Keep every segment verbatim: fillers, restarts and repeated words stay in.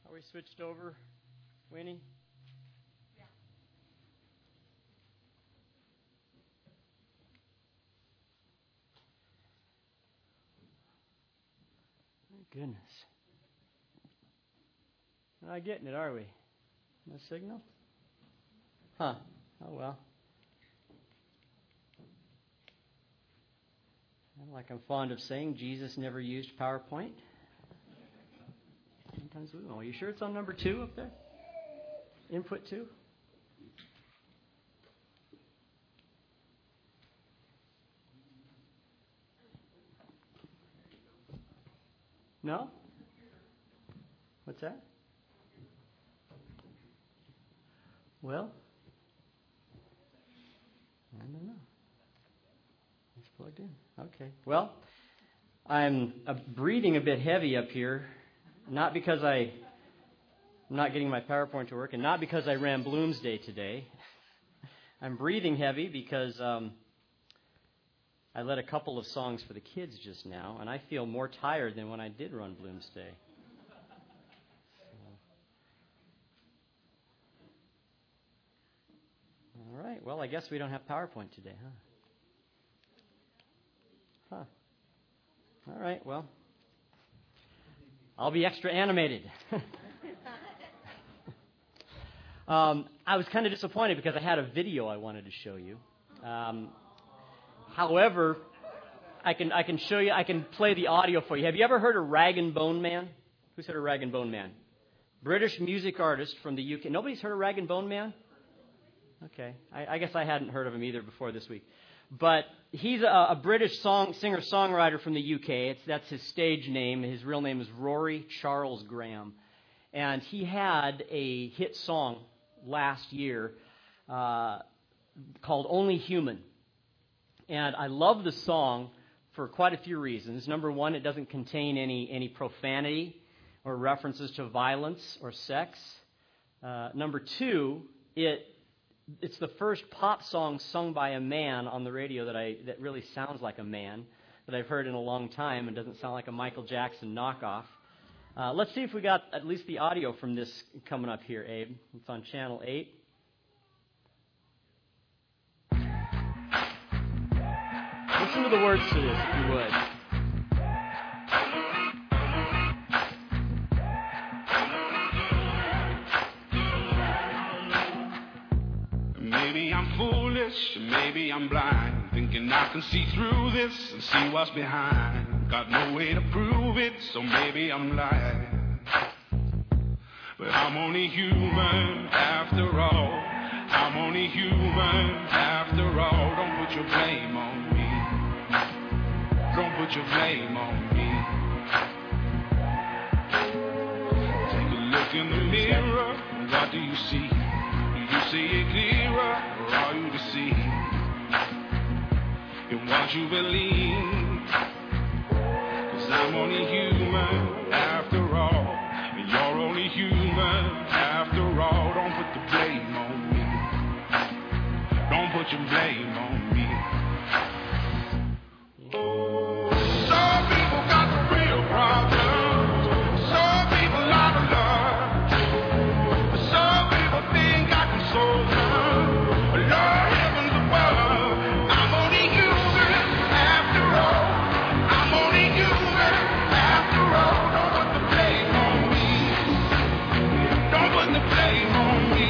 Are we switched over, Winnie? Yeah. My goodness. We're not getting it, are we? No signal? Huh. Oh, well. Like I'm fond of saying, Jesus never used PowerPoint. Sometimes we will. Are you sure it's on number two up there? Input two? No? What's that? Well, I don't know. It's plugged in. Okay. Well, I'm uh, breathing a bit heavy up here, not because I, I'm not getting my PowerPoint to work, and not because I ran Bloomsday today. I'm breathing heavy because um, I led a couple of songs for the kids just now, and I feel more tired than when I did run Bloomsday. All right. Well, I guess we don't have PowerPoint today, huh? Huh. All right. Well, I'll be extra animated. um, I was kind of disappointed because I had a video I wanted to show you. Um, however, I can I can show you. I can play the audio for you. Have you ever heard of Rag and Bone Man? Who's heard of Rag and Bone Man? British music artist from the U K. Nobody's heard of Rag and Bone Man? Okay. I, I guess I hadn't heard of him either before this week. But he's a, a British song singer-songwriter from the U K. It's, that's his stage name. His real name is Rory Charles Graham. And he had a hit song last year uh, called Only Human. And I love the song for quite a few reasons. Number one, it doesn't contain any, any profanity or references to violence or sex. Uh, number two, it It's the first pop song sung by a man on the radio that I that really sounds like a man that I've heard in a long time and doesn't sound like a Michael Jackson knockoff. Uh, let's see if we got at least the audio from this coming up here, Abe. It's on channel eight. Listen to the words to this, if you would. Maybe I'm foolish, maybe I'm blind, thinking I can see through this and see what's behind. Got no way to prove it, so maybe I'm lying. But I'm only human after all. I'm only human after all. Don't put your blame on me. Don't put your blame on me. Take a look in the mirror, what do you see? You see it clearer, or are you deceived in what you believe? Cause I'm only human after all, and you're only human after all. Don't put the blame on me. Don't put your blame on me. Some people got the real problems. Some people out of love. Some people think I can solve them. Lord heavens above, I'm only human after all. I'm only human after all. Don't put the blame on me. Don't put the blame on me.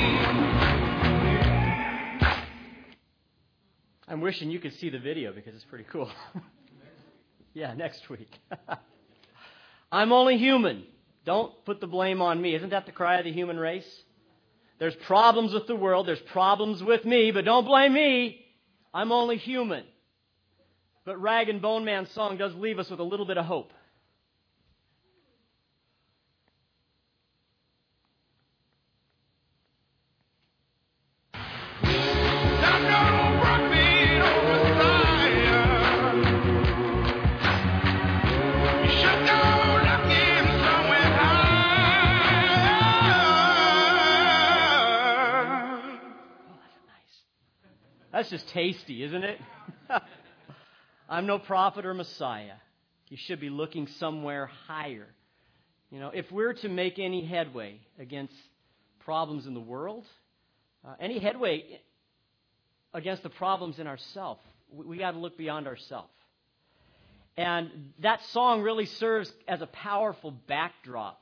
I'm wishing you could see the video because it's pretty cool. Yeah, next week. I'm only human. Don't put the blame on me. Isn't that the cry of the human race? There's problems with the world. There's problems with me, but don't blame me. I'm only human. But Rag and Bone Man's song does leave us with a little bit of hope. That's just tasty, isn't it? I'm no prophet or Messiah. You should be looking somewhere higher. You know, if we're to make any headway against problems in the world, uh, any headway against the problems in ourselves, we, we got to look beyond ourselves. And that song really serves as a powerful backdrop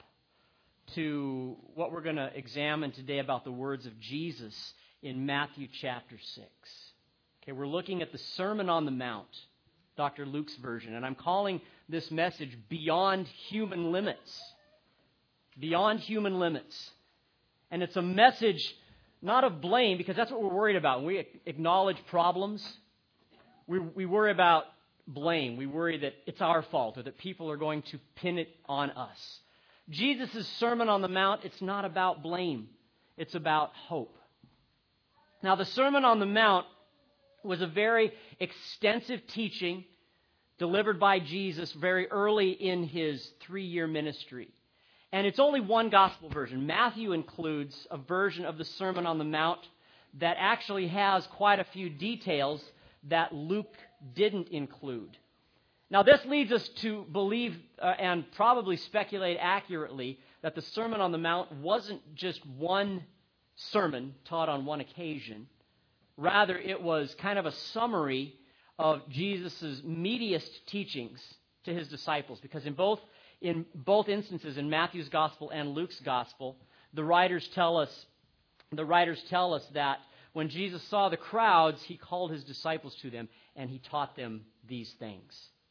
to what we're going to examine today about the words of Jesus in Matthew chapter six. Okay, we're looking at the Sermon on the Mount, Doctor Luke's version, and I'm calling this message Beyond Human Limits. Beyond Human Limits. And it's a message not of blame, because that's what we're worried about. When we acknowledge problems, we, we worry about blame. We worry that it's our fault or that people are going to pin it on us. Jesus' Sermon on the Mount, it's not about blame. It's about hope. Now, the Sermon on the Mount was a very extensive teaching delivered by Jesus very early in his three-year ministry. And it's only one gospel version. Matthew includes a version of the Sermon on the Mount that actually has quite a few details that Luke didn't include. Now, this leads us to believe uh, and probably speculate accurately that the Sermon on the Mount wasn't just one sermon taught on one occasion. Rather, it was kind of a summary of Jesus' meatiest teachings to his disciples, because in both in both instances, in Matthew's gospel and Luke's gospel, the writers tell us the writers tell us that when Jesus saw the crowds, he called his disciples to them and he taught them these things.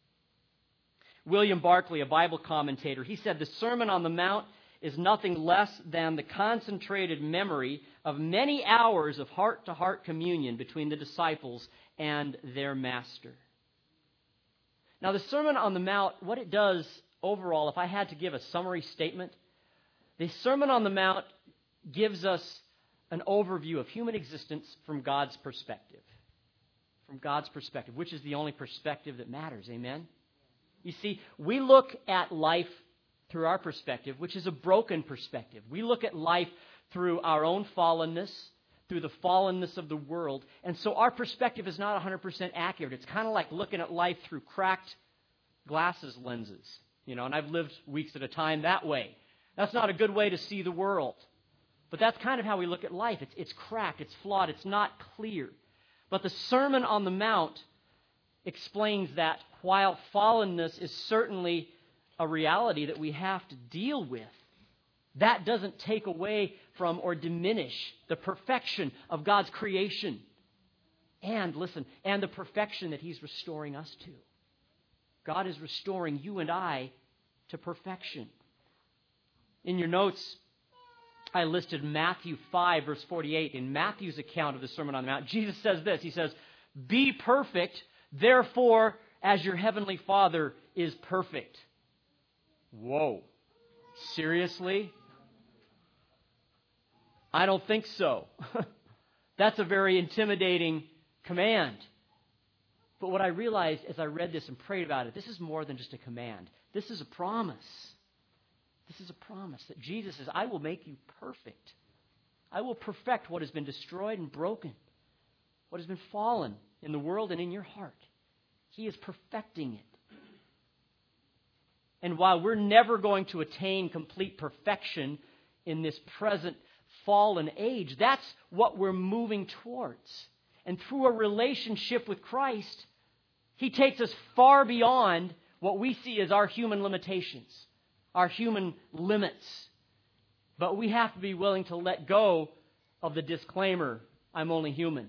William Barclay, a Bible commentator, he said the Sermon on the Mount is nothing less than the concentrated memory of many hours of heart-to-heart communion between the disciples and their master. Now, the Sermon on the Mount, what it does overall, if I had to give a summary statement, the Sermon on the Mount gives us an overview of human existence from God's perspective. From God's perspective, which is the only perspective that matters. Amen? You see, we look at life through our perspective, which is a broken perspective. We look at life through our own fallenness, through the fallenness of the world, and so our perspective is not one hundred percent accurate. It's kind of like looking at life through cracked glasses lenses, you know, and I've lived weeks at a time that way. That's not a good way to see the world. But that's kind of how we look at life. It's, it's cracked, it's flawed, it's not clear. But the Sermon on the Mount explains that while fallenness is certainly a reality that we have to deal with, that doesn't take away from or diminish the perfection of God's creation. And, listen, and the perfection that He's restoring us to. God is restoring you and I to perfection. In your notes, I listed Matthew five, verse forty-eight. In Matthew's account of the Sermon on the Mount, Jesus says this. He says, "Be perfect, therefore, as your heavenly Father is perfect." Whoa. Seriously? I don't think so. That's a very intimidating command. But what I realized as I read this and prayed about it, this is more than just a command. This is a promise. This is a promise that Jesus says, I will make you perfect. I will perfect what has been destroyed and broken, what has been fallen in the world and in your heart. He is perfecting it. And while we're never going to attain complete perfection in this present fallen age, that's what we're moving towards. And through a relationship with Christ, He takes us far beyond what we see as our human limitations, our human limits. But we have to be willing to let go of the disclaimer, I'm only human.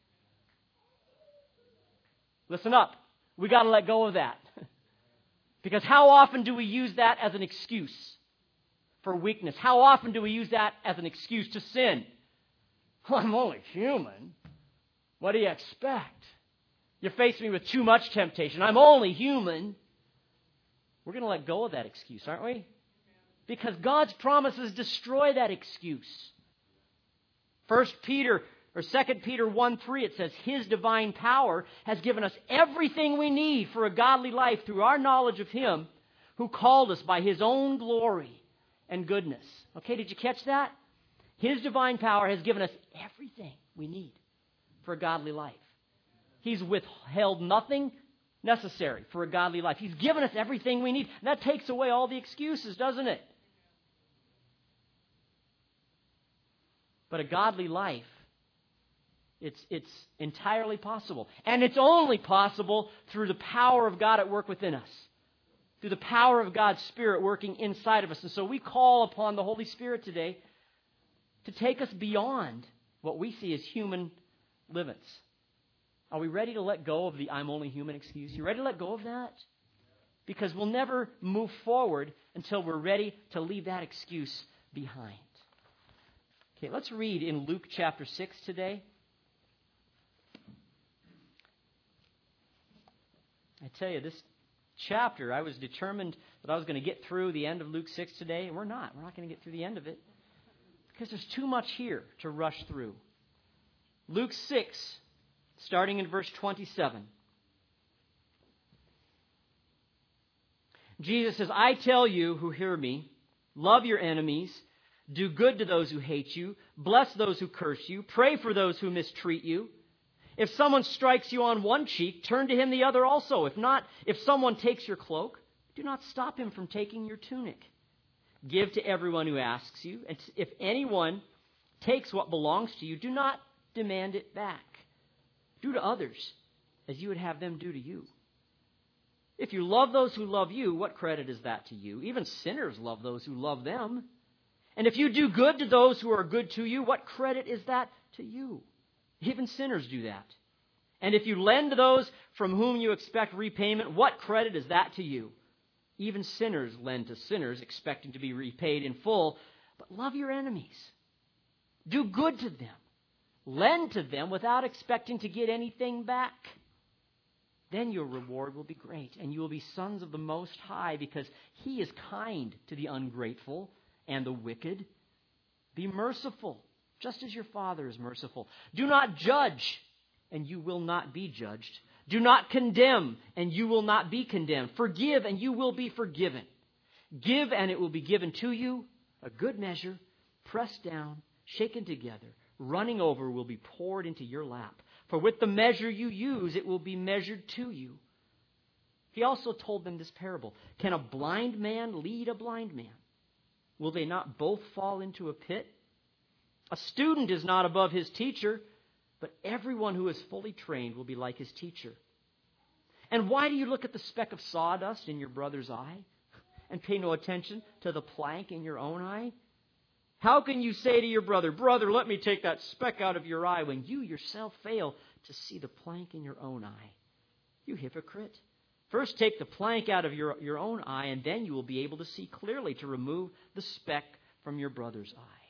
Listen up. We got to let go of that. Because how often do we use that as an excuse for weakness? How often do we use that as an excuse to sin? Well, I'm only human. What do you expect? You face me with too much temptation. I'm only human. We're going to let go of that excuse, aren't we? Because God's promises destroy that excuse. First Peter or Second Peter one three, it says, His divine power has given us everything we need for a godly life through our knowledge of Him who called us by His own glory and goodness. Okay, did you catch that? His divine power has given us everything we need for a godly life. He's withheld nothing necessary for a godly life. He's given us everything we need. And that takes away all the excuses, doesn't it? But a godly life, it's, it's entirely possible. And it's only possible through the power of God at work within us. Through the power of God's Spirit working inside of us. And so we call upon the Holy Spirit today to take us beyond what we see as human limits. Are we ready to let go of the I'm only human excuse? You ready to let go of that? Because we'll never move forward until we're ready to leave that excuse behind. Okay, let's read in Luke chapter six today. I tell you, this chapter, I was determined that I was going to get through the end of Luke six today, and we're not. We're not going to get through the end of it because there's too much here to rush through. Luke six, starting in verse twenty-seven. Jesus says, I tell you who hear me, love your enemies, do good to those who hate you, bless those who curse you, pray for those who mistreat you. If someone strikes you on one cheek, turn to him the other also. If not, if someone takes your cloak, do not stop him from taking your tunic. Give to everyone who asks you, and if anyone takes what belongs to you, do not demand it back. Do to others as you would have them do to you. If you love those who love you, what credit is that to you? Even sinners love those who love them. And if you do good to those who are good to you, what credit is that to you? Even sinners do that. And if you lend to those from whom you expect repayment, what credit is that to you? Even sinners lend to sinners, expecting to be repaid in full. But love your enemies. Do good to them. Lend to them without expecting to get anything back. Then your reward will be great, and you will be sons of the Most High, because He is kind to the ungrateful and the wicked. Be merciful, just as your Father is merciful. Do not judge, and you will not be judged. Do not condemn, and you will not be condemned. Forgive, and you will be forgiven. Give, and it will be given to you. A good measure, pressed down, shaken together, running over, will be poured into your lap. For with the measure you use, it will be measured to you. He also told them this parable. Can a blind man lead a blind man? Will they not both fall into a pit? A student is not above his teacher, but everyone who is fully trained will be like his teacher. And why do you look at the speck of sawdust in your brother's eye and pay no attention to the plank in your own eye? How can you say to your brother, brother, let me take that speck out of your eye, when you yourself fail to see the plank in your own eye? You hypocrite. First take the plank out of your, your own eye, and then you will be able to see clearly to remove the speck from your brother's eye.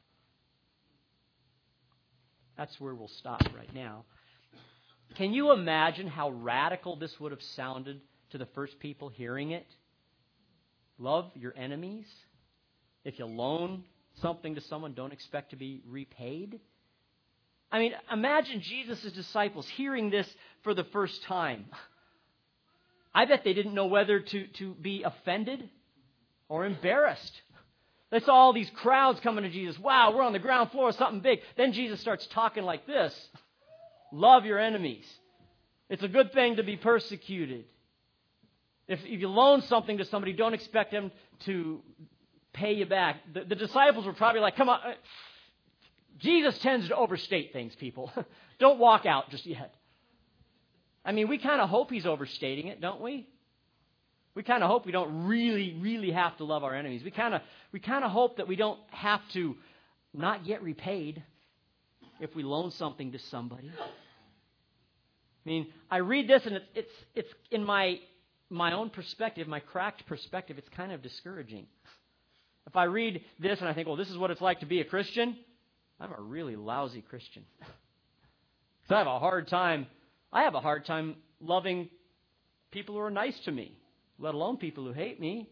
That's where we'll stop right now. Can you imagine how radical this would have sounded to the first people hearing it? Love your enemies. If you loan something to someone, don't expect to be repaid. I mean, imagine Jesus' disciples hearing this for the first time. I bet they didn't know whether to, to be offended or embarrassed. They saw all these crowds coming to Jesus. Wow, we're on the ground floor of something big. Then Jesus starts talking like this. Love your enemies. It's a good thing to be persecuted. If, if you loan something to somebody, don't expect them to pay you back. The, the disciples were probably like, come on. Jesus tends to overstate things, people. Don't walk out just yet. I mean, we kind of hope He's overstating it, don't we? We kind of hope we don't really, really have to love our enemies. We kind of we kind of hope that we don't have to not get repaid if we loan something to somebody. I mean, I read this and it's it's, it's in my my own perspective, my cracked perspective, it's kind of discouraging. If I read this and I think, well, this is what it's like to be a Christian, I'm a really lousy Christian. So I have a hard time, I have a hard time loving people who are nice to me, let alone people who hate me.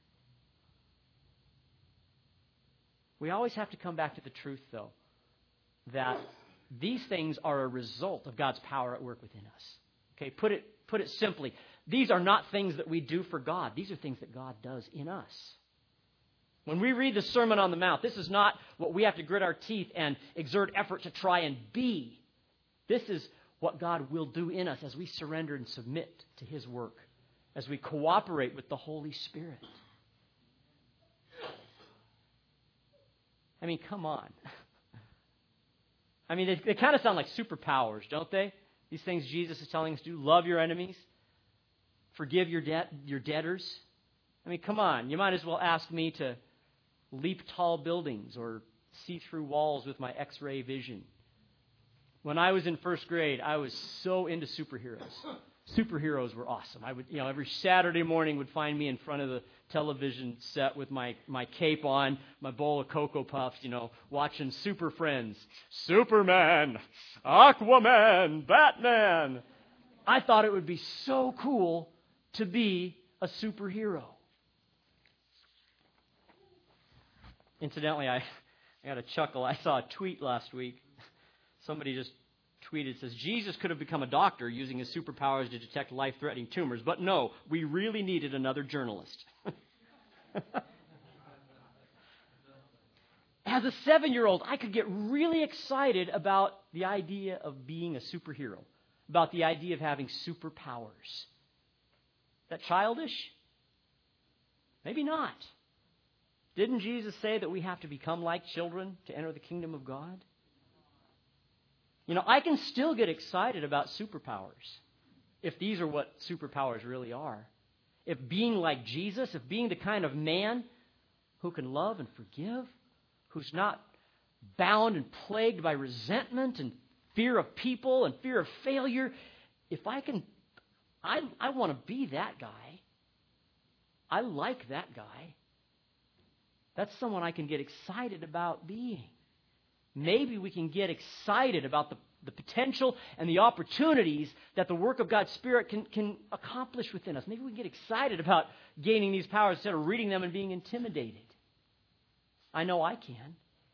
We always have to come back to the truth, though, that these things are a result of God's power at work within us. Okay, put it, put it simply. These are not things that we do for God. These are things that God does in us. When we read the Sermon on the Mount, this is not what we have to grit our teeth and exert effort to try and be. This is what God will do in us as we surrender and submit to His work, as we cooperate with the Holy Spirit. I mean, come on. I mean, they, they kind of sound like superpowers, don't they? These things Jesus is telling us to do. Love your enemies. Forgive your debt, your debtors. I mean, come on. You might as well ask me to leap tall buildings or see through walls with my X-ray vision. When I was in first grade, I was so into superheroes. Superheroes were awesome. I would, you know, every Saturday morning would find me in front of the television set with my, my cape on, my bowl of Cocoa Puffs, you know, watching Super Friends. Superman, Aquaman, Batman. I thought it would be so cool to be a superhero. Incidentally, I, I got a chuckle. I saw a tweet last week. Somebody just tweeted, says, Jesus could have become a doctor using his superpowers to detect life-threatening tumors, but no, we really needed another journalist. As a seven-year-old, I could get really excited about the idea of being a superhero, about the idea of having superpowers. Is that childish? Maybe not. Didn't Jesus say that we have to become like children to enter the kingdom of God? You know, I can still get excited about superpowers if these are what superpowers really are. If being like Jesus, if being the kind of man who can love and forgive, who's not bound and plagued by resentment and fear of people and fear of failure, if I can, I, I want to be that guy. I like that guy. That's someone I can get excited about being. Maybe we can get excited about the, the potential and the opportunities that the work of God's Spirit can, can accomplish within us. Maybe we can get excited about gaining these powers instead of reading them and being intimidated. I know I can.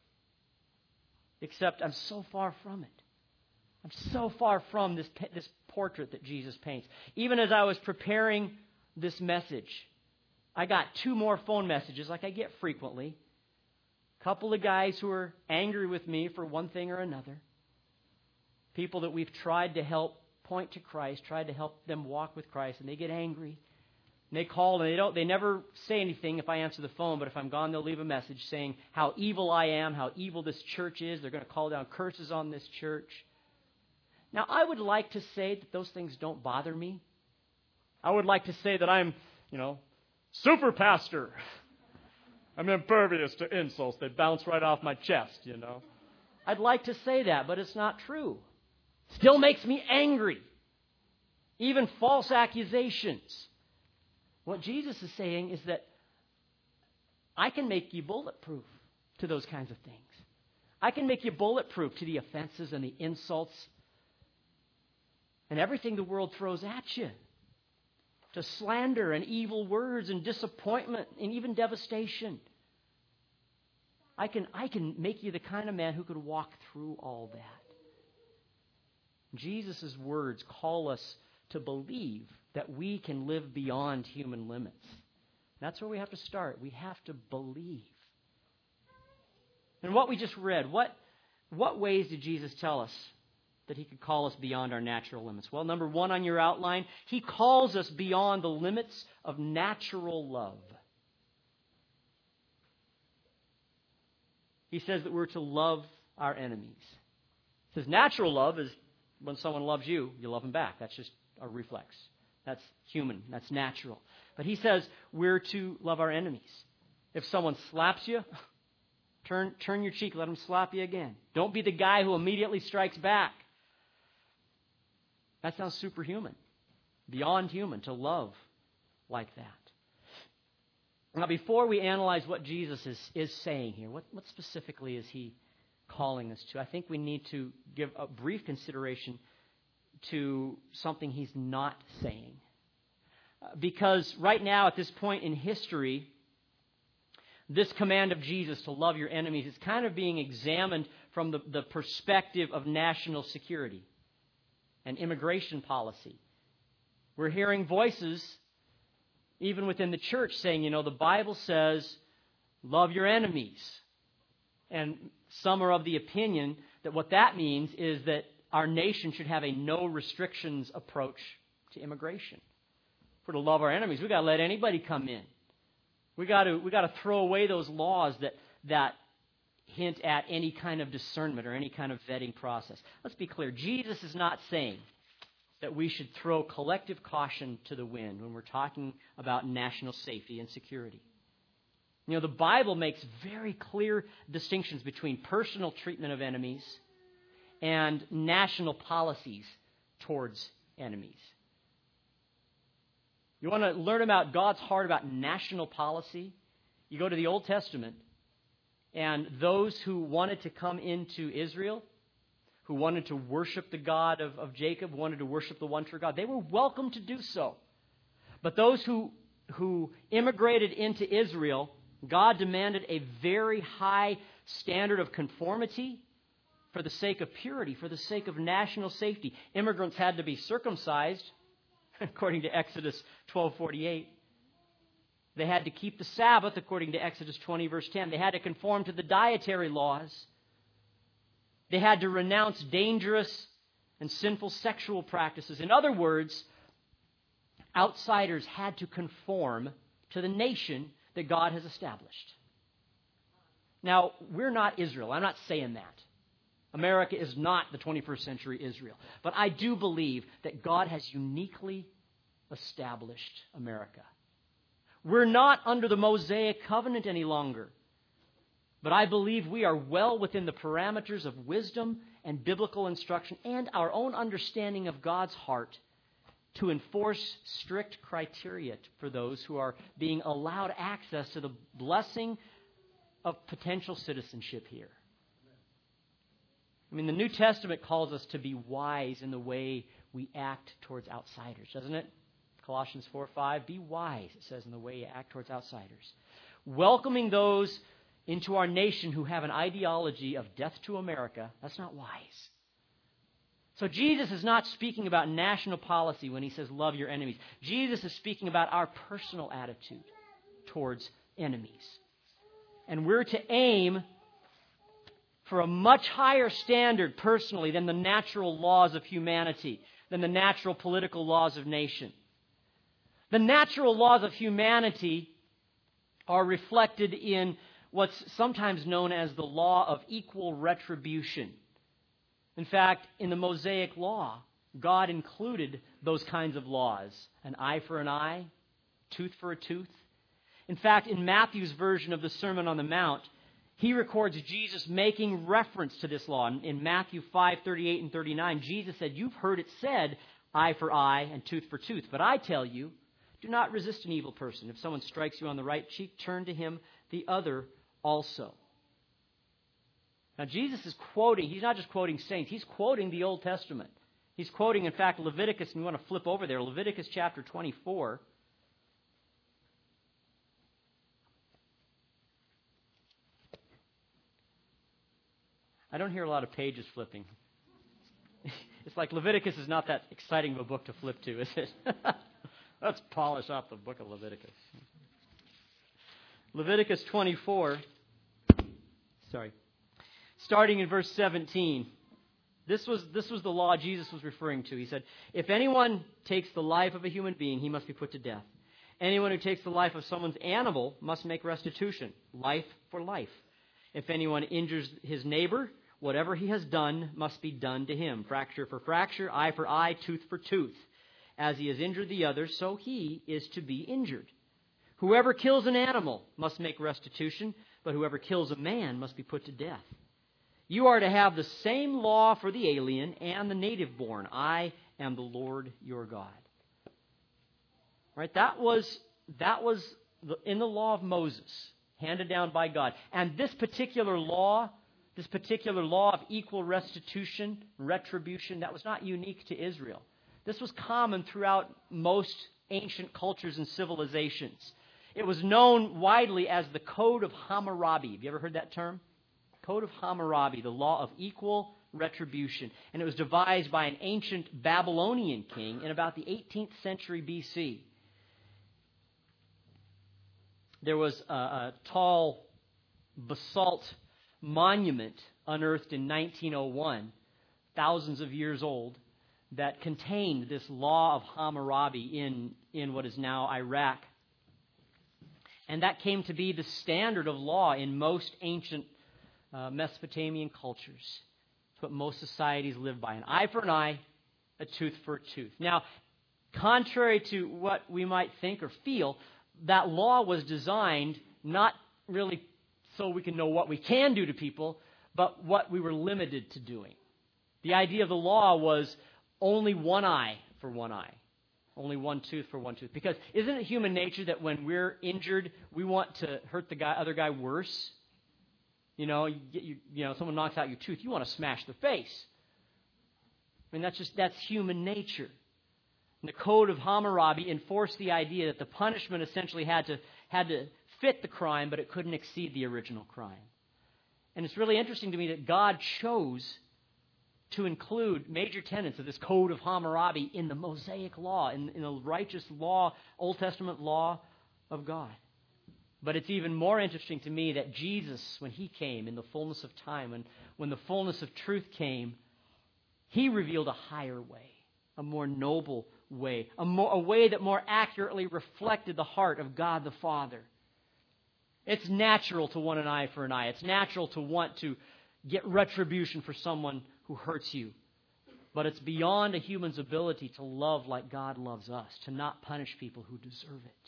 Except I'm so far from it. I'm so far from this, this portrait that Jesus paints. Even as I was preparing this message, I got two more phone messages like I get frequently. Couple of guys who are angry with me for one thing or another. People that we've tried to help point to Christ, tried to help them walk with Christ, and they get angry. And they call and they don't they never say anything if I answer the phone, but if I'm gone, they'll leave a message saying how evil I am, how evil this church is. They're going to call down curses on this church. Now, I would like to say that those things don't bother me. I would like to say that I'm, you know, super pastor. I'm impervious to insults. They bounce right off my chest, you know. I'd like to say that, but it's not true. Still makes me angry. Even false accusations. What Jesus is saying is that I can make you bulletproof to those kinds of things. I can make you bulletproof to the offenses and the insults and everything the world throws at you. To slander and evil words and disappointment and even devastation. I can, I can make you the kind of man who could walk through all that. Jesus' words call us to believe that we can live beyond human limits. That's where we have to start. We have to believe. And what we just read, what, what ways did Jesus tell us that he could call us beyond our natural limits? Well, number one on your outline, he calls us beyond the limits of natural love. He says that we're to love our enemies. He says natural love is when someone loves you, you love them back. That's just a reflex. That's human. That's natural. But he says we're to love our enemies. If someone slaps you, turn, turn your cheek, let them slap you again. Don't be the guy who immediately strikes back. That sounds superhuman, beyond human, to love like that. Now, before we analyze what Jesus is, is saying here, what, what specifically is he calling us to? I think we need to give a brief consideration to something he's not saying. Uh, because right now, at this point in history, this command of Jesus to love your enemies is kind of being examined from the, the perspective of national security and immigration policy. We're hearing voices, even within the church, saying, you know, the Bible says, love your enemies. And some are of the opinion that what that means is that our nation should have a no restrictions approach to immigration. If we're to love our enemies, we've got to let anybody come in. We got to we got to throw away those laws that that hint at any kind of discernment or any kind of vetting process. Let's be clear. Jesus is not saying that we should throw collective caution to the wind when we're talking about national safety and security. You know, the Bible makes very clear distinctions between personal treatment of enemies and national policies towards enemies. You want to learn about God's heart about national policy? You go to the Old Testament, and those who wanted to come into Israel, who wanted to worship the God of, of Jacob, wanted to worship the one true God, they were welcome to do so. But those who, who immigrated into Israel, God demanded a very high standard of conformity for the sake of purity, for the sake of national safety. Immigrants had to be circumcised, according to Exodus twelve forty-eight. They had to keep the Sabbath, according to Exodus twenty, verse ten. They had to conform to the dietary laws. They had to renounce dangerous and sinful sexual practices. In other words, outsiders had to conform to the nation that God has established. Now, we're not Israel. I'm not saying that. America is not the twenty-first century Israel. But I do believe that God has uniquely established America. We're not under the Mosaic covenant any longer. But I believe we are well within the parameters of wisdom and biblical instruction and our own understanding of God's heart to enforce strict criteria for those who are being allowed access to the blessing of potential citizenship here. I mean, the New Testament calls us to be wise in the way we act towards outsiders, doesn't it? Colossians four five, be wise, it says, in the way you act towards outsiders. Welcoming those into our nation who have an ideology of death to America, that's not wise. So Jesus is not speaking about national policy when he says love your enemies. Jesus is speaking about our personal attitude towards enemies. And we're to aim for a much higher standard personally than the natural laws of humanity, than the natural political laws of nation. The natural laws of humanity are reflected in what's sometimes known as the law of equal retribution. In fact, in the Mosaic law, God included those kinds of laws. An eye for an eye, tooth for a tooth. In fact, in Matthew's version of the Sermon on the Mount, he records Jesus making reference to this law. In Matthew five thirty-eight and thirty-nine, Jesus said, you've heard it said, eye for eye and tooth for tooth. But I tell you, do not resist an evil person. If someone strikes you on the right cheek, turn to him the other also. Now, Jesus is quoting, he's not just quoting saints, he's quoting the Old Testament. He's quoting, in fact, Leviticus, and you want to flip over there, Leviticus chapter twenty-four. I don't hear a lot of pages flipping. It's like Leviticus is not that exciting of a book to flip to, is it? Let's polish off the book of Leviticus. Leviticus twenty-four, sorry, starting in verse seventeen. This was, this was the law Jesus was referring to. He said, if anyone takes the life of a human being, he must be put to death. Anyone who takes the life of someone's animal must make restitution, life for life. If anyone injures his neighbor, whatever he has done must be done to him. Fracture for fracture, eye for eye, tooth for tooth. As he has injured the other, so he is to be injured. Whoever kills an animal must make restitution, but whoever kills a man must be put to death. You are to have the same law for the alien and the native born. I am the Lord your God. Right? That was, that was the, in the law of Moses, handed down by God. And this particular law, this particular law of equal restitution, retribution, that was not unique to Israel. This was common throughout most ancient cultures and civilizations. It was known widely as the Code of Hammurabi. Have you ever heard that term? Code of Hammurabi, the law of equal retribution. And it was devised by an ancient Babylonian king in about the eighteenth century B C. There was a, a tall basalt monument unearthed in nineteen oh one thousands of years old that contained this law of Hammurabi in, in what is now Iraq. And that came to be the standard of law in most ancient uh, Mesopotamian cultures. It's what most societies live by. An eye for an eye, a tooth for a tooth. Now, contrary to what we might think or feel, that law was designed not really so we can know what we can do to people, but what we were limited to doing. The idea of the law was only one eye for one eye, only one tooth for one tooth. Because isn't it human nature that when we're injured, we want to hurt the guy, other guy worse? You know, you, get, you, you know, someone knocks out your tooth, you want to smash their face. I mean, that's just that's human nature. And the Code of Hammurabi enforced the idea that the punishment essentially had to had to fit the crime, but it couldn't exceed the original crime. And it's really interesting to me that God chose to include major tenets of this Code of Hammurabi in the Mosaic Law, in, in the righteous law, Old Testament law of God. But it's even more interesting to me that Jesus, when he came in the fullness of time, and when the fullness of truth came, he revealed a higher way, a more noble way, a, more, a way that more accurately reflected the heart of God the Father. It's natural to want an eye for an eye. It's natural to want to get retribution for someone who hurts you. But it's beyond a human's ability to love like God loves us, to not punish people who deserve it.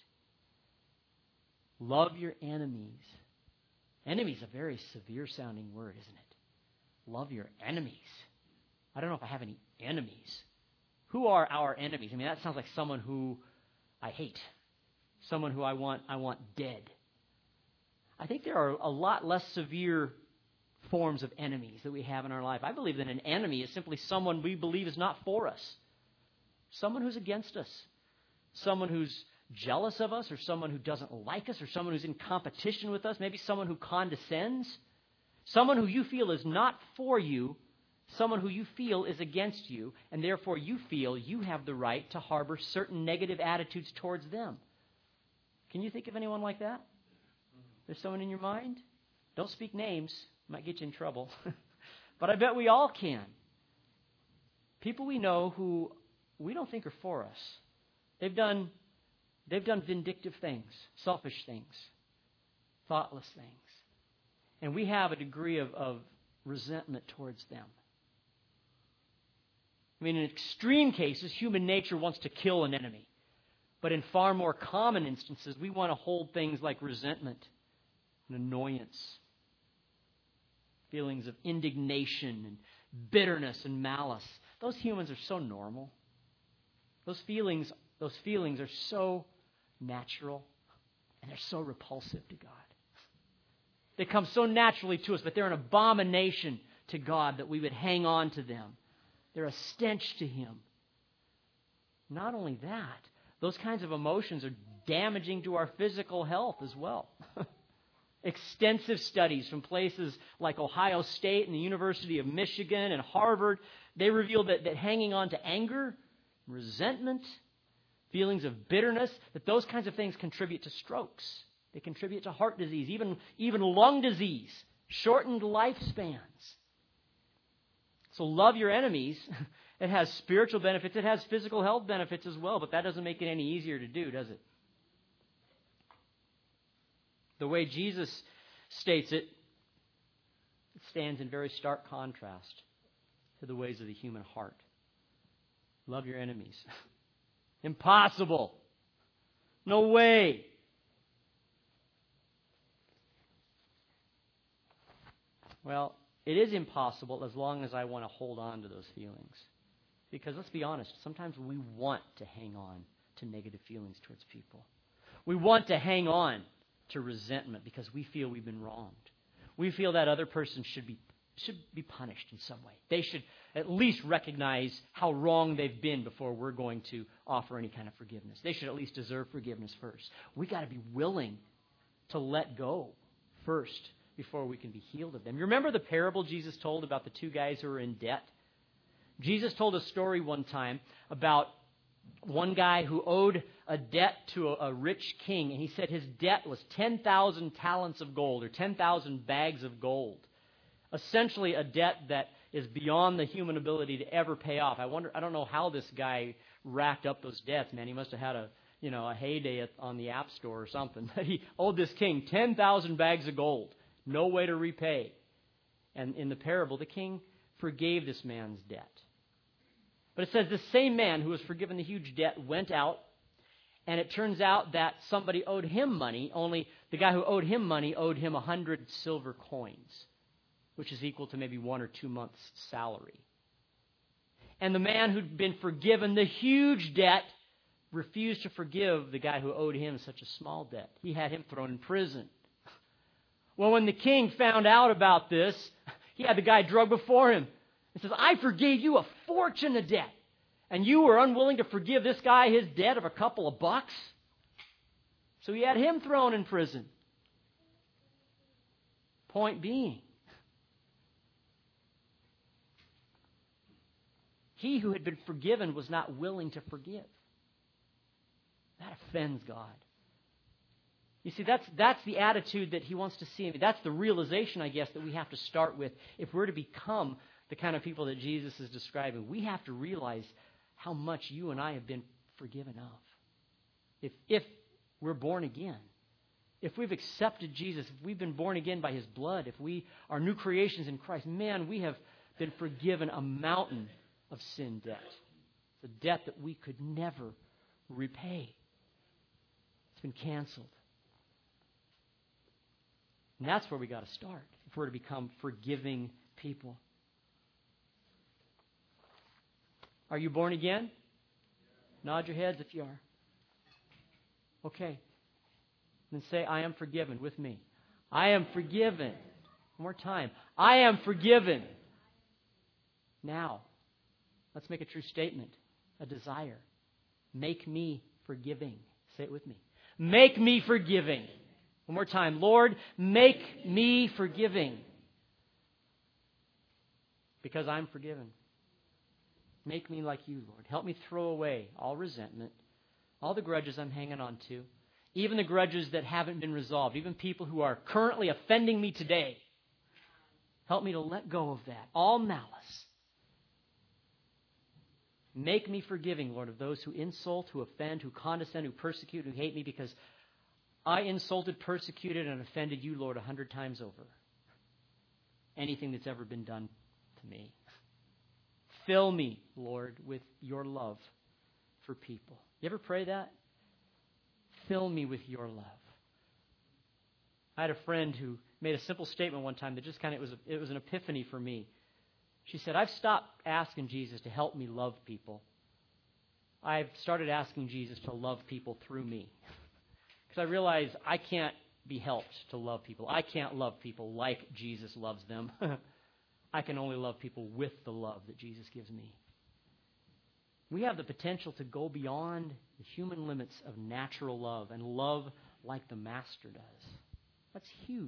Love your enemies. Enemy is a very severe-sounding word, isn't it? Love your enemies. I don't know if I have any enemies. Who are our enemies? I mean, that sounds like someone who I hate, someone who I want I want dead. I think there are a lot less severe forms of enemies that we have in our life. I believe that an enemy is simply someone we believe is not for us, someone who's against us, someone who's jealous of us, or someone who doesn't like us, or someone who's in competition with us, maybe someone who condescends, someone who you feel is not for you, someone who you feel is against you, and therefore you feel you have the right to harbor certain negative attitudes towards them. Can you think of anyone like that? There's someone in your mind? Don't speak names. Might get you in trouble. But I bet we all can. People we know who we don't think are for us. They've done, they've done vindictive things, selfish things, thoughtless things. And we have a degree of, of resentment towards them. I mean, in extreme cases, human nature wants to kill an enemy. But in far more common instances, we want to hold things like resentment and annoyance, feelings of indignation and bitterness and malice. Those humans are so normal. Those feelings, those feelings are so natural, and they're so repulsive to God. They come so naturally to us, but they're an abomination to God that we would hang on to them. They're a stench to Him. Not only that, those kinds of emotions are damaging to our physical health as well. Extensive studies from places like Ohio State and the University of Michigan and Harvard, they reveal that, that hanging on to anger, resentment, feelings of bitterness, that those kinds of things contribute to strokes. They contribute to heart disease, even, even lung disease, shortened lifespans. So love your enemies. It has spiritual benefits. It has physical health benefits as well, but that doesn't make it any easier to do, does it? The way Jesus states it, it stands in very stark contrast to the ways of the human heart. Love your enemies. Impossible. No way. Well, it is impossible as long as I want to hold on to those feelings. Because let's be honest, sometimes we want to hang on to negative feelings towards people. We want to hang on to resentment because we feel we've been wronged. We feel that other person should be should be punished in some way. They should at least recognize how wrong they've been before we're going to offer any kind of forgiveness. They should at least deserve forgiveness first. We got to be willing to let go first before we can be healed of them. You remember the parable Jesus told about the two guys who were in debt? Jesus told a story one time about one guy who owed a debt to a, a rich king, and he said his debt was ten thousand talents of gold, or ten thousand bags of gold. Essentially a debt that is beyond the human ability to ever pay off. I wonder, I don't know how this guy racked up those debts, man. He must have had a, you know, a heyday at, on the App Store or something. He owed this king ten thousand bags of gold. No way to repay. And in the parable, the king forgave this man's debt. But it says the same man who was forgiven the huge debt went out, and it turns out that somebody owed him money, only the guy who owed him money owed him a hundred silver coins, which is equal to maybe one or two months' salary. And the man who'd been forgiven the huge debt refused to forgive the guy who owed him such a small debt. He had him thrown in prison. Well, when the king found out about this, he had the guy drugged before him. He says, I forgave you a fortune of debt, and you were unwilling to forgive this guy his debt of a couple of bucks? So he had him thrown in prison. Point being, he who had been forgiven was not willing to forgive. That offends God. You see, that's that's the attitude that he wants to see in me. That's the realization, I guess, that we have to start with if we're to become the kind of people that Jesus is describing. We have to realize how much you and I have been forgiven of. If if we're born again, if we've accepted Jesus, if we've been born again by His blood, if we are new creations in Christ, man, we have been forgiven a mountain of sin debt. It's a debt that we could never repay. It's been canceled. And that's where we got to start if we're to become forgiving people. Are you born again? Nod your heads if you are. Okay. Then say, I am forgiven with me. I am forgiven. One more time. I am forgiven. Now, let's make a true statement, a desire. Make me forgiving. Say it with me. Make me forgiving. One more time. Lord, make me forgiving. Because I'm forgiven. Make me like you, Lord. Help me throw away all resentment, all the grudges I'm hanging on to, even the grudges that haven't been resolved, even people who are currently offending me today. Help me to let go of that, all malice. Make me forgiving, Lord, of those who insult, who offend, who condescend, who persecute, who hate me, because I insulted, persecuted, and offended you, Lord, a hundred times over. Anything that's ever been done to me. Fill me, Lord, with your love for people. You ever pray that? Fill me with your love. I had a friend who made a simple statement one time that just kind of, it was, a, it was an epiphany for me. She said, I've stopped asking Jesus to help me love people. I've started asking Jesus to love people through me. Because I realize I can't be helped to love people. I can't love people like Jesus loves them. I can only love people with the love that Jesus gives me. We have the potential to go beyond the human limits of natural love and love like the Master does. That's huge.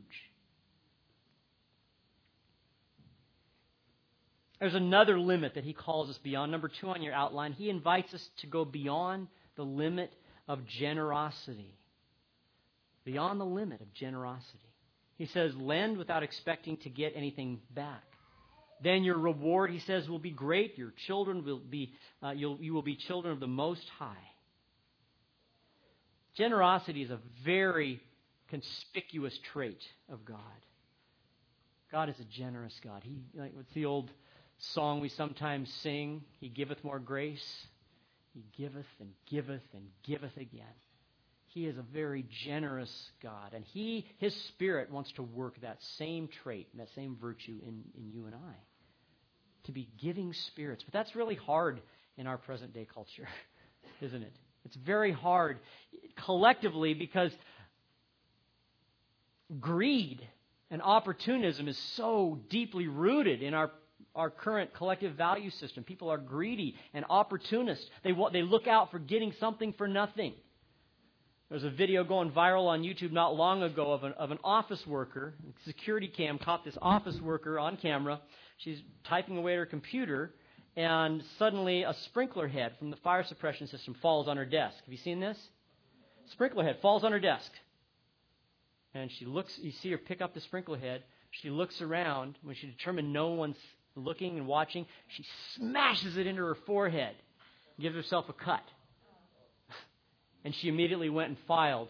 There's another limit that he calls us beyond. Number two on your outline, he invites us to go beyond the limit of generosity. Beyond the limit of generosity. He says, lend without expecting to get anything back. Then your reward, he says, will be great. Your children will be, uh, you'll, you will be children of the Most High. Generosity is a very conspicuous trait of God. God is a generous God. He, like, what's the old song we sometimes sing? He giveth more grace. He giveth and giveth and giveth again. He is a very generous God. And he, His Spirit wants to work that same trait, that same virtue in, in you and I. To be giving spirits. But that's really hard in our present day culture, isn't it? It's very hard collectively because greed and opportunism is so deeply rooted in our, our current collective value system. People are greedy and opportunist. They, want, they look out for getting something for nothing. There's a video going viral on YouTube not long ago of an, of an office worker. Security cam caught this office worker on camera. She's typing away at her computer, and suddenly a sprinkler head from the fire suppression system falls on her desk. Have you seen this? Sprinkler head falls on her desk. And she looks, you see her pick up the sprinkler head. She looks around. When she determined no one's looking and watching. She smashes it into her forehead, gives herself a cut. And she immediately went and filed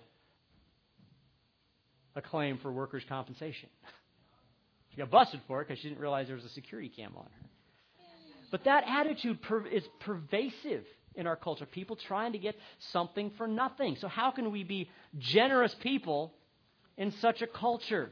a claim for workers' compensation. She got busted for it because she didn't realize there was a security cam on her. But that attitude per- is pervasive in our culture. People trying to get something for nothing. So how can we be generous people in such a culture?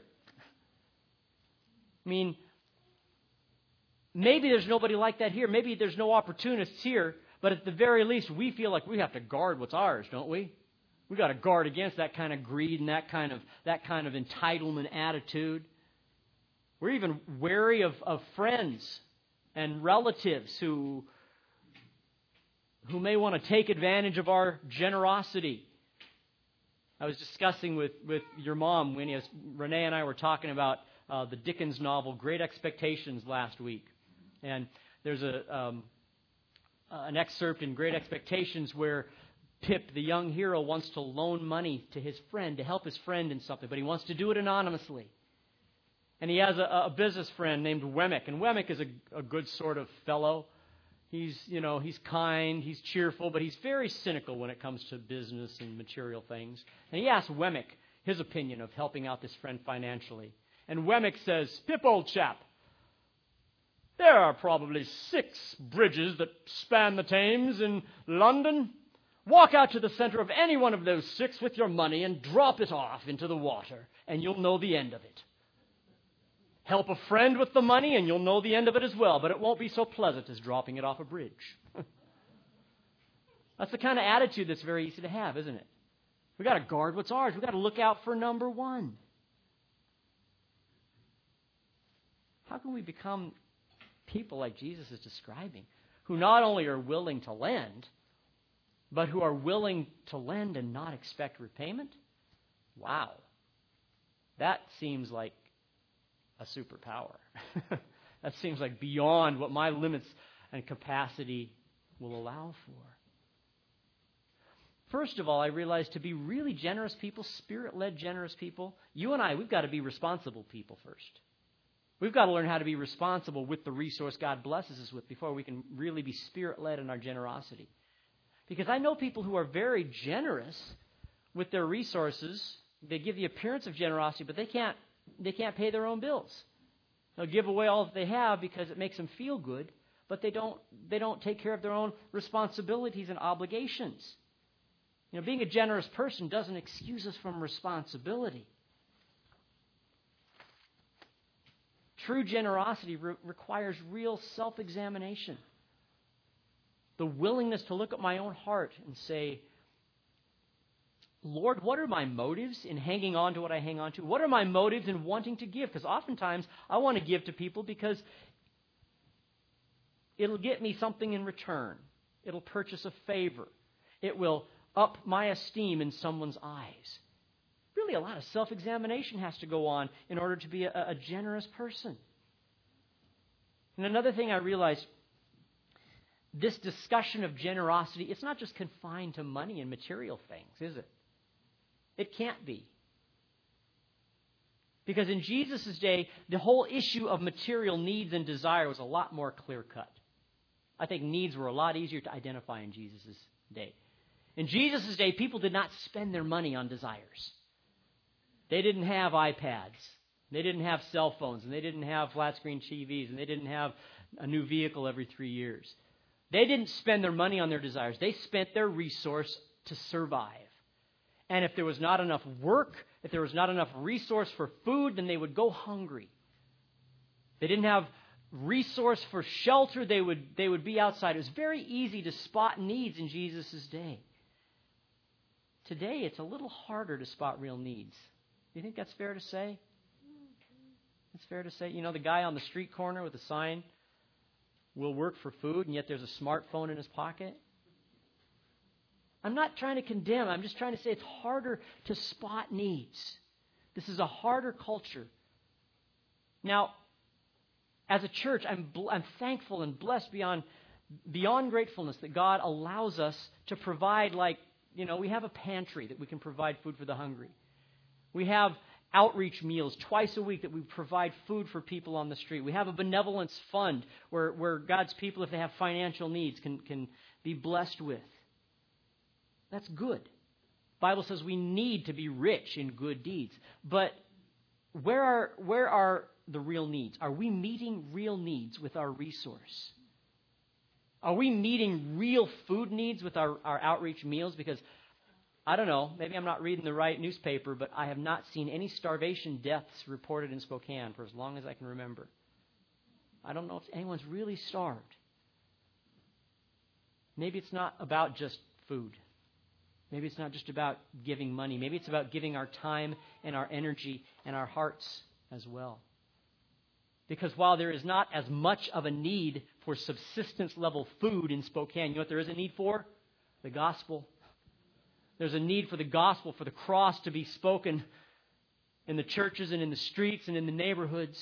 I mean, maybe there's nobody like that here. Maybe there's no opportunists here. But at the very least, we feel like we have to guard what's ours, don't we? We got to guard against that kind of greed and that kind of that kind of entitlement attitude. We're even wary of, of friends and relatives who who may want to take advantage of our generosity. I was discussing with, with your mom, Winnie, as Renee and I were talking about uh, the Dickens novel, Great Expectations, last week. And there's a um, uh, an excerpt in Great Expectations where Pip, the young hero, wants to loan money to his friend, to help his friend in something, but he wants to do it anonymously. And he has a, a business friend named Wemmick, and Wemmick is a, a good sort of fellow. He's, you know, he's kind, he's cheerful, but he's very cynical when it comes to business and material things. And he asks Wemmick his opinion of helping out this friend financially. And Wemmick says, "Pip, old chap, there are probably six bridges that span the Thames in London. Walk out to the center of any one of those six with your money and drop it off into the water, and you'll know the end of it. Help a friend with the money, and you'll know the end of it as well, but it won't be so pleasant as dropping it off a bridge." That's the kind of attitude that's very easy to have, isn't it? We've got to guard what's ours. We've got to look out for number one. How can we become people like Jesus is describing, who not only are willing to lend, but who are willing to lend and not expect repayment? Wow. That seems like a superpower. That seems like beyond what my limits and capacity will allow for. First of all, I realized to be really generous people, Spirit-led generous people, you and I, we've got to be responsible people first. We've got to learn how to be responsible with the resource God blesses us with before we can really be Spirit-led in our generosity. Because I know people who are very generous with their resources. They give the appearance of generosity, but they can't they can't pay their own bills. They'll give away all that they have because it makes them feel good, but they don't they don't take care of their own responsibilities and obligations. You know, being a generous person doesn't excuse us from responsibility. True generosity re- requires real self-examination. The willingness to look at my own heart and say, "Lord, what are my motives in hanging on to what I hang on to? What are my motives in wanting to give?" Because oftentimes I want to give to people because it'll get me something in return. It'll purchase a favor. It will up my esteem in someone's eyes. Really, a lot of self-examination has to go on in order to be a, a generous person. And another thing I realized, this discussion of generosity, it's not just confined to money and material things, is it? It can't be. Because in Jesus' day, the whole issue of material needs and desire was a lot more clear-cut. I think needs were a lot easier to identify in Jesus' day. In Jesus' day, people did not spend their money on desires. They didn't have iPads. They didn't have cell phones. And they didn't have flat-screen T Vs. And they didn't have a new vehicle every three years. They didn't spend their money on their desires. They spent their resource to survive. And if there was not enough work, if there was not enough resource for food, then they would go hungry. They didn't have resource for shelter. They would, they would be outside. It was very easy to spot needs in Jesus' day. Today, it's a little harder to spot real needs. Do you think that's fair to say? It's fair to say. You know, the guy on the street corner with a sign, "Will work for food," and yet there's a smartphone in his pocket. I'm not trying to condemn. I'm just trying to say it's harder to spot needs. This is a harder culture. Now, as a church, I'm bl- I'm thankful and blessed beyond beyond gratefulness that God allows us to provide, like, you know, we have a pantry that we can provide food for the hungry. We have outreach meals twice a week that we provide food for people on the street. We have a benevolence fund where, where God's people, if they have financial needs, can, can be blessed with. That's good. The Bible says we need to be rich in good deeds. But where are, where are the real needs? Are we meeting real needs with our resource? Are we meeting real food needs with our, our outreach meals? Because, I don't know, maybe I'm not reading the right newspaper, but I have not seen any starvation deaths reported in Spokane for as long as I can remember. I don't know if anyone's really starved. Maybe it's not about just food. Maybe it's not just about giving money. Maybe it's about giving our time and our energy and our hearts as well. Because while there is not as much of a need for subsistence level food in Spokane, you know what there is a need for? The gospel. There's a need for the gospel, for the cross to be spoken in the churches and in the streets and in the neighborhoods.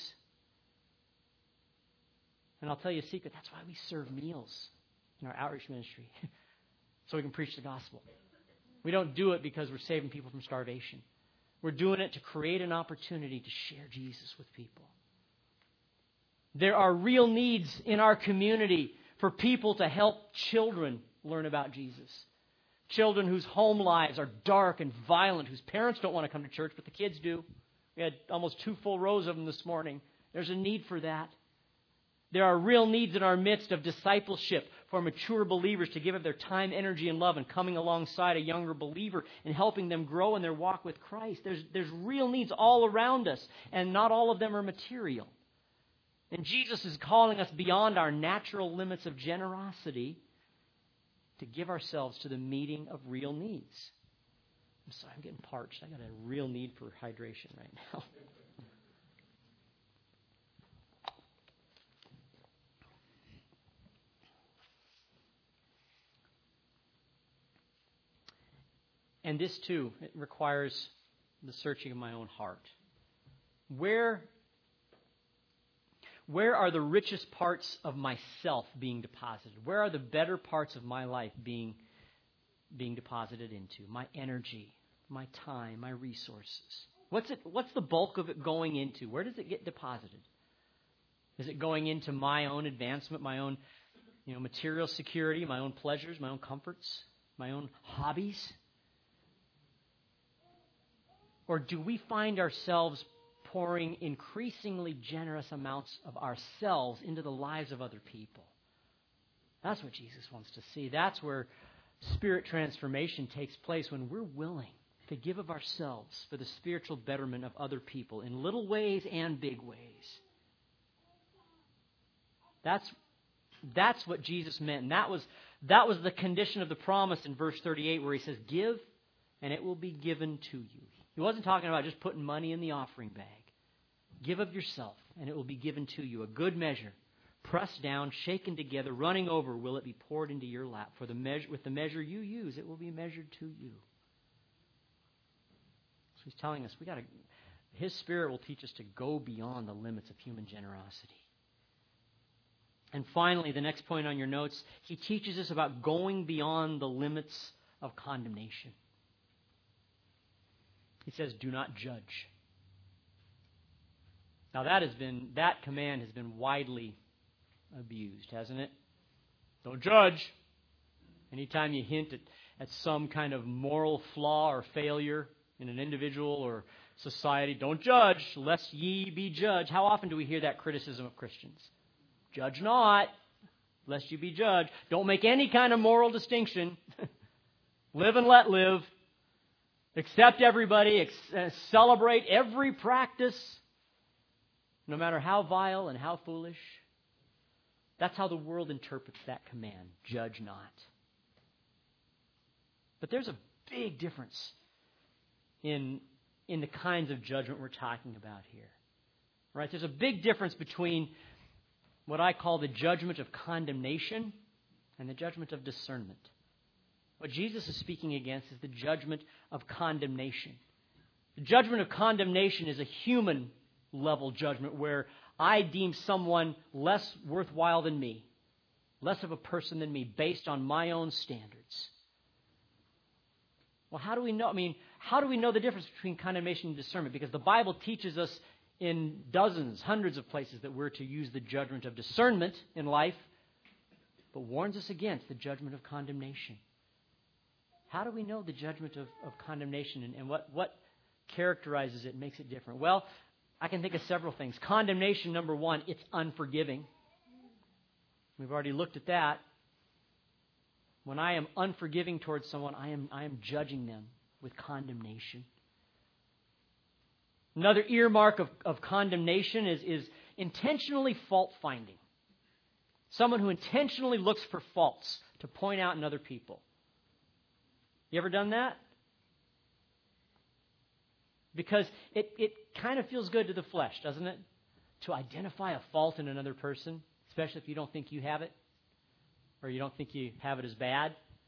And I'll tell you a secret, that's why we serve meals in our outreach ministry. So we can preach the gospel. We don't do it because we're saving people from starvation. We're doing it to create an opportunity to share Jesus with people. There are real needs in our community for people to help children learn about Jesus. Children whose home lives are dark and violent, whose parents don't want to come to church, but the kids do. We had almost two full rows of them this morning. There's a need for that. There are real needs in our midst of discipleship for mature believers to give of their time, energy, and love and coming alongside a younger believer and helping them grow in their walk with Christ. There's, there's real needs all around us, and not all of them are material. And Jesus is calling us beyond our natural limits of generosity to give ourselves to the meeting of real needs. I'm sorry, I'm getting parched. I got a real need for hydration right now. And this, too, it requires the searching of my own heart. Where, where are the richest parts of myself being deposited? Where are the better parts of my life being, being deposited into? My energy, my time, my resources. What's it? What's the bulk of it going into? Where does it get deposited? Is it going into my own advancement, my own, you know, material security, my own pleasures, my own comforts, my own hobbies? Or do we find ourselves pouring increasingly generous amounts of ourselves into the lives of other people? That's what Jesus wants to see. That's where spirit transformation takes place, when we're willing to give of ourselves for the spiritual betterment of other people in little ways and big ways. That's, that's what Jesus meant. And that was, that was the condition of the promise in verse thirty-eight, where he says, "Give, and it will be given to you." He wasn't talking about just putting money in the offering bag. Give of yourself, and it will be given to you. A good measure, pressed down, shaken together, running over, will it be poured into your lap. For the measure, with the measure you use, it will be measured to you. So he's telling us we got to. His Spirit will teach us to go beyond the limits of human generosity. And finally, the next point on your notes, he teaches us about going beyond the limits of condemnation. He says, "Do not judge." Now that has been that command has been widely abused, hasn't it? Don't judge. Anytime you hint at, at some kind of moral flaw or failure in an individual or society, don't judge, lest ye be judged. How often do we hear that criticism of Christians? Judge not, lest you be judged. Don't make any kind of moral distinction. Live and let live. Accept everybody, ex- celebrate every practice, no matter how vile and how foolish. That's how the world interprets that command, judge not. But there's a big difference in, in the kinds of judgment we're talking about here. Right? There's a big difference between what I call the judgment of condemnation and the judgment of discernment. What Jesus is speaking against is the judgment of condemnation. The judgment of condemnation is a human level judgment where I deem someone less worthwhile than me, less of a person than me, based on my own standards. Well, how do we know? I mean, how do we know the difference between condemnation and discernment? Because the Bible teaches us in dozens, hundreds of places that we're to use the judgment of discernment in life, but warns us against the judgment of condemnation. How do we know the judgment of, of condemnation and, and what, what characterizes it and makes it different? Well, I can think of several things. Condemnation, number one, it's unforgiving. We've already looked at that. When I am unforgiving towards someone, I am, I am judging them with condemnation. Another earmark of, of condemnation is, is intentionally fault-finding. Someone who intentionally looks for faults to point out in other people. You ever done that? Because it, it kind of feels good to the flesh, doesn't it? To identify a fault in another person, especially if you don't think you have it, or you don't think you have it as bad.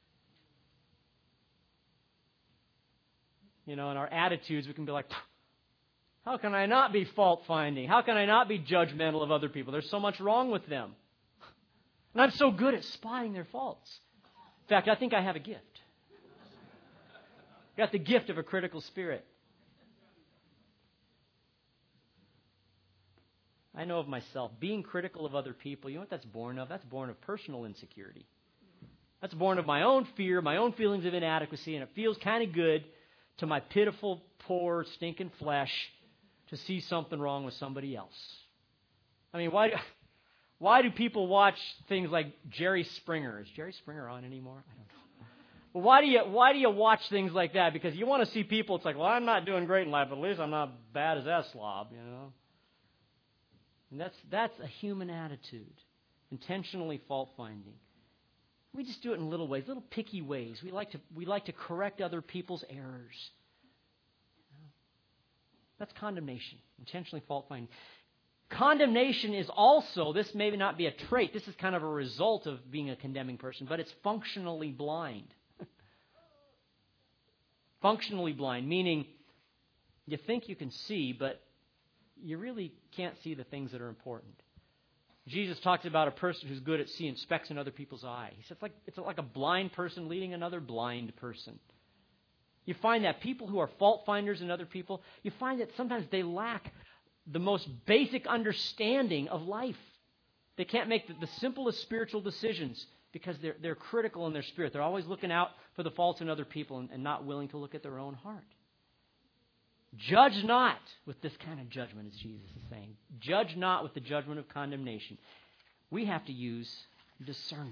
You know, in our attitudes, we can be like, how can I not be fault-finding? How can I not be judgmental of other people? There's so much wrong with them. And I'm so good at spotting their faults. In fact, I think I have a gift. I've got the gift of a critical spirit. I know of myself, being critical of other people, you know what that's born of? That's born of personal insecurity. That's born of my own fear, my own feelings of inadequacy, and it feels kind of good to my pitiful, poor, stinking flesh to see something wrong with somebody else. I mean, why do, why do people watch things like Jerry Springer? Is Jerry Springer on anymore? I don't know. Well, why do you why do you watch things like that? Because you want to see people, it's like, well, I'm not doing great in life, but at least I'm not bad as that slob, you know. And that's that's a human attitude, intentionally fault-finding. We just do it in little ways, little picky ways. We like to we like to correct other people's errors. That's condemnation, intentionally fault-finding. Condemnation is also, this may not be a trait, this is kind of a result of being a condemning person, but it's functionally blind. Functionally blind, meaning you think you can see, but you really can't see the things that are important. Jesus talks about a person who's good at seeing specks in other people's eye. He says it's like, it's like a blind person leading another blind person. You find that people who are fault finders in other people, you find that sometimes they lack the most basic understanding of life. They can't make the, the simplest spiritual decisions because they're, they're critical in their spirit. They're always looking out for the faults in other people and, and not willing to look at their own heart. Judge not with this kind of judgment, as Jesus is saying. Judge not with the judgment of condemnation. We have to use discernment.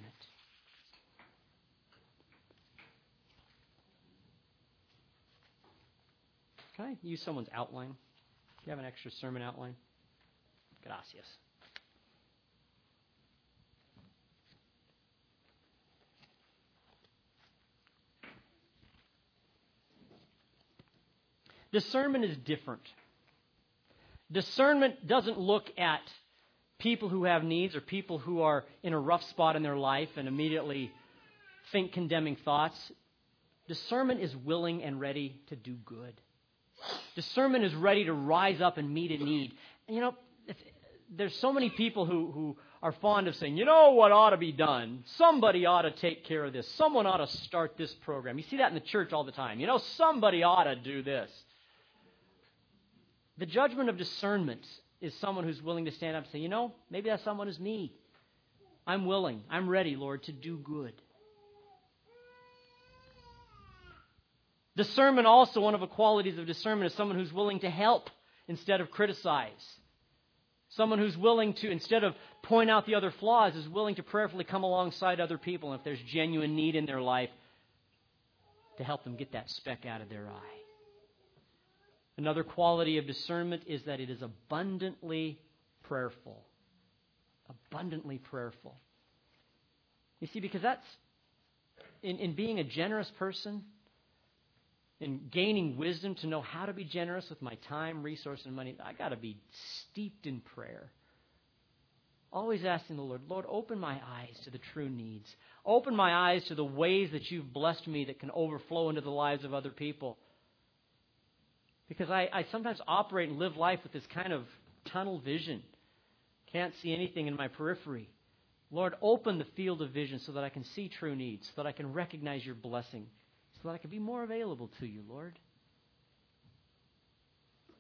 Can I use someone's outline? Do you have an extra sermon outline? Gracias. Discernment is different. Discernment doesn't look at people who have needs or people who are in a rough spot in their life and immediately think condemning thoughts. Discernment is willing and ready to do good. Discernment is ready to rise up and meet a need. And you know, if, there's so many people who, who are fond of saying, you know what ought to be done? Somebody ought to take care of this. Someone ought to start this program. You see that in the church all the time. You know, somebody ought to do this. The judgment of discernment is someone who's willing to stand up and say, you know, maybe that someone is me. I'm willing. I'm ready, Lord, to do good. Discernment also, one of the qualities of discernment is someone who's willing to help instead of criticize. Someone who's willing to, instead of point out the other flaws, is willing to prayerfully come alongside other people, and if there's genuine need in their life, to help them get that speck out of their eye. Another quality of discernment is that it is abundantly prayerful. Abundantly prayerful. You see, because that's, in, in being a generous person, in gaining wisdom to know how to be generous with my time, resource, and money, I got to be steeped in prayer. Always asking the Lord, Lord, open my eyes to the true needs. Open my eyes to the ways that you've blessed me that can overflow into the lives of other people. Because I, I sometimes operate and live life with this kind of tunnel vision. Can't see anything in my periphery. Lord, open the field of vision so that I can see true needs, so that I can recognize your blessing, so that I can be more available to you, Lord.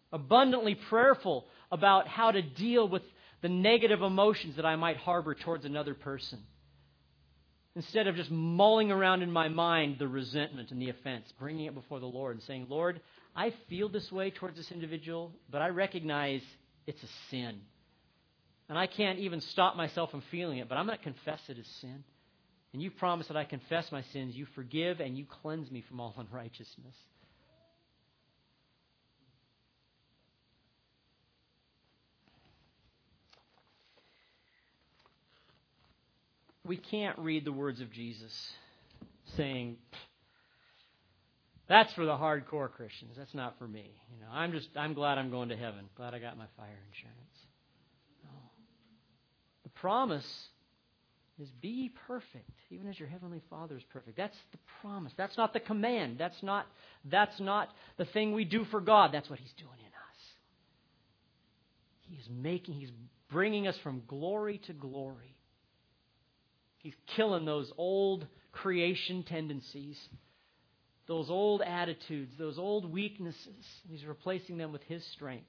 abundantly prayerful about how to deal with the negative emotions that I might harbor towards another person. Instead of just mulling around in my mind the resentment and the offense, bringing it before the Lord and saying, Lord, I feel this way towards this individual, but I recognize it's a sin. And I can't even stop myself from feeling it, but I'm going to confess it as sin. And you promise that I confess my sins, you forgive, and you cleanse me from all unrighteousness. We can't read the words of Jesus saying, that's for the hardcore Christians. That's not for me. You know, I'm just, I'm glad I'm going to heaven. Glad I got my fire insurance. No. The promise is be ye perfect, even as your heavenly Father is perfect. That's the promise. That's not the command. That's not, that's not the thing we do for God. That's what He's doing in us. He's making, He's bringing us from glory to glory. He's killing those old creation tendencies, those old attitudes, those old weaknesses. He's replacing them with His strength.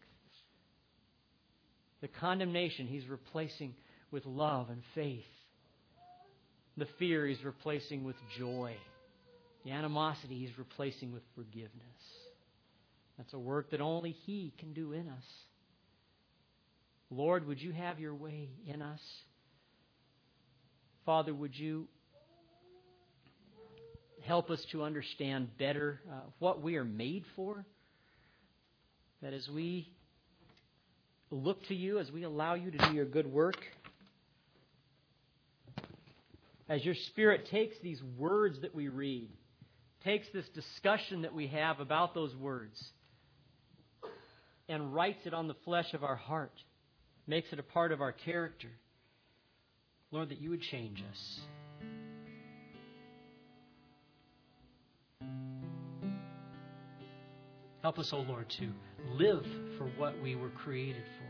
The condemnation He's replacing with love and faith. The fear He's replacing with joy. The animosity He's replacing with forgiveness. That's a work that only He can do in us. Lord, would you have your way in us? Father, would you help us to understand better uh, what we are made for? That as we look to you, as we allow you to do your good work, as your Spirit takes these words that we read, takes this discussion that we have about those words, and writes it on the flesh of our heart, makes it a part of our character, Lord, that you would change us. Help us, O Lord, to live for what we were created for.